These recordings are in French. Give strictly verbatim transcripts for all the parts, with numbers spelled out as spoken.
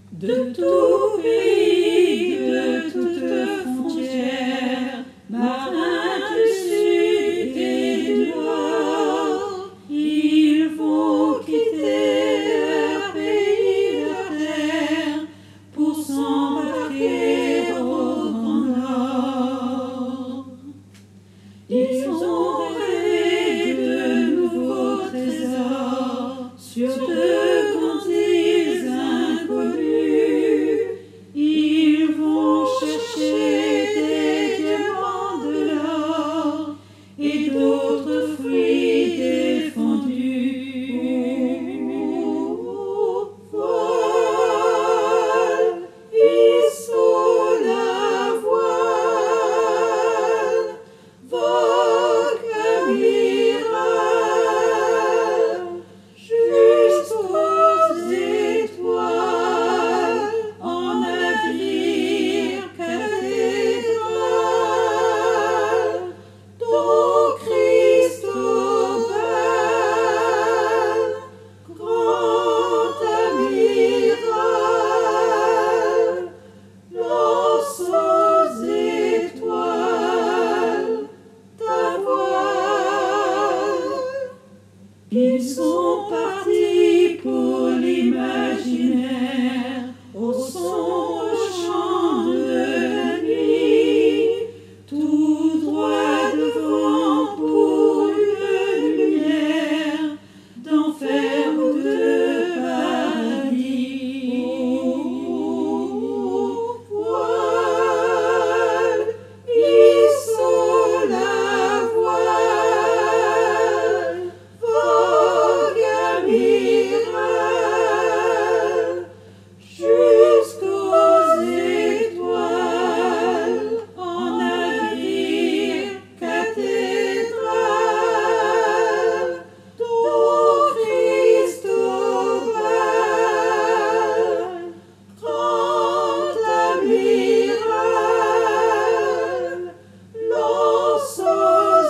De tout pays, de toute frontière, marins du sud et du nord, ils vont quitter leur pays, leur terre, pour s'embarquer au grand nord. Ils ont rêvé de nouveaux trésors sur de grandes îles inconnues. Ils vont chercher des diamants, de l'or et d'autres fruits défendus. Voile, hissons la voile, vogue amiral jusqu'aux étoiles, en navire cathédrale, ton Christ au bal, grand amiral, lance aux étoiles ta voile. Ils sont partis pour l'imaginaire, au sombre champ de la nuit, tout droit devant pour une lumière d'enfer ou de paradis. Voile, hissons la voile, vogue amiral jusqu'aux étoiles, en navire cathédrale, ton Christ au bal, grand amiral, lance aux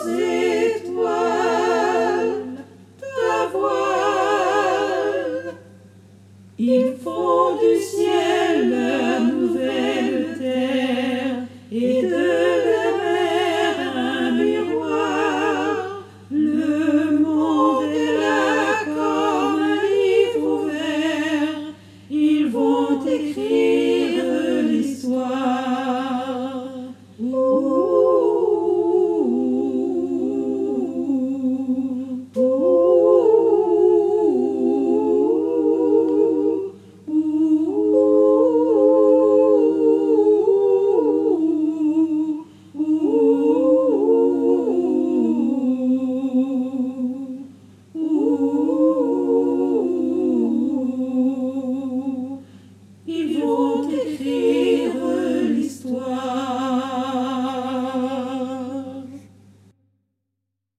étoiles ta voile. Ils font du ciel leur nouvelle terre et de la mer un miroir. Le monde est là comme un livre ouvert, ils vont écrire l'histoire.